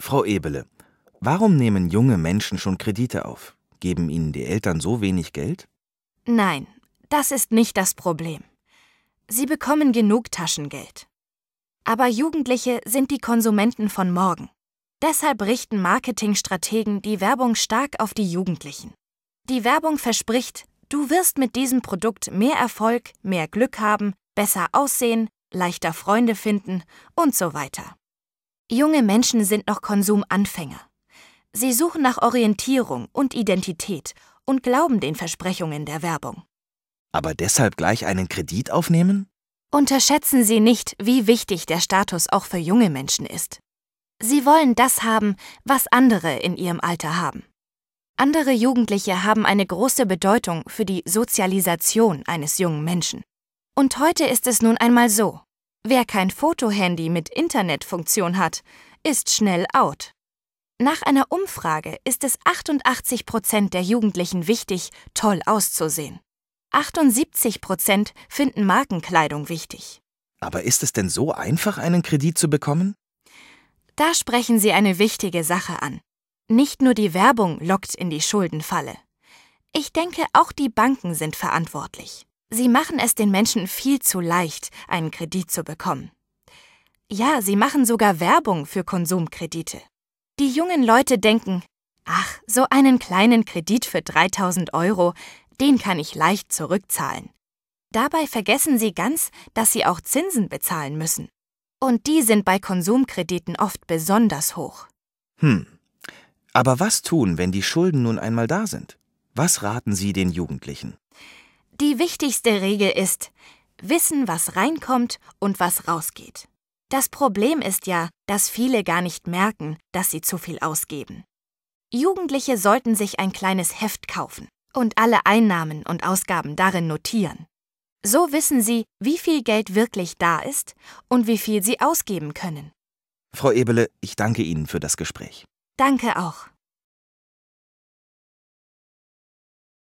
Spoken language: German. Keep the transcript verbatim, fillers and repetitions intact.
Frau Ebele, warum nehmen junge Menschen schon Kredite auf? Geben ihnen die Eltern so wenig Geld? Nein, das ist nicht das Problem. Sie bekommen genug Taschengeld. Aber Jugendliche sind die Konsumenten von morgen. Deshalb richten Marketingstrategen die Werbung stark auf die Jugendlichen. Die Werbung verspricht, du wirst mit diesem Produkt mehr Erfolg, mehr Glück haben, besser aussehen, leichter Freunde finden und so weiter. Junge Menschen sind noch Konsumanfänger. Sie suchen nach Orientierung und Identität und glauben den Versprechungen der Werbung. Aber deshalb gleich einen Kredit aufnehmen? Unterschätzen Sie nicht, wie wichtig der Status auch für junge Menschen ist. Sie wollen das haben, was andere in ihrem Alter haben. Andere Jugendliche haben eine große Bedeutung für die Sozialisation eines jungen Menschen. Und heute ist es nun einmal so: Wer kein Fotohandy mit Internetfunktion hat, ist schnell out. Nach einer Umfrage ist es achtundachtzig Prozent der Jugendlichen wichtig, toll auszusehen. achtundsiebzig Prozent finden Markenkleidung wichtig. Aber ist es denn so einfach, einen Kredit zu bekommen? Da sprechen Sie eine wichtige Sache an. Nicht nur die Werbung lockt in die Schuldenfalle. Ich denke, auch die Banken sind verantwortlich. Sie machen es den Menschen viel zu leicht, einen Kredit zu bekommen. Ja, sie machen sogar Werbung für Konsumkredite. Die jungen Leute denken, ach, so einen kleinen Kredit für dreitausend Euro, den kann ich leicht zurückzahlen. Dabei vergessen sie ganz, dass sie auch Zinsen bezahlen müssen. Und die sind bei Konsumkrediten oft besonders hoch. Hm. Aber was tun, wenn die Schulden nun einmal da sind? Was raten Sie den Jugendlichen? Die wichtigste Regel ist, wissen, was reinkommt und was rausgeht. Das Problem ist ja, dass viele gar nicht merken, dass sie zu viel ausgeben. Jugendliche sollten sich ein kleines Heft kaufen und alle Einnahmen und Ausgaben darin notieren. So wissen sie, wie viel Geld wirklich da ist und wie viel sie ausgeben können. Frau Ebele, ich danke Ihnen für das Gespräch. Danke auch.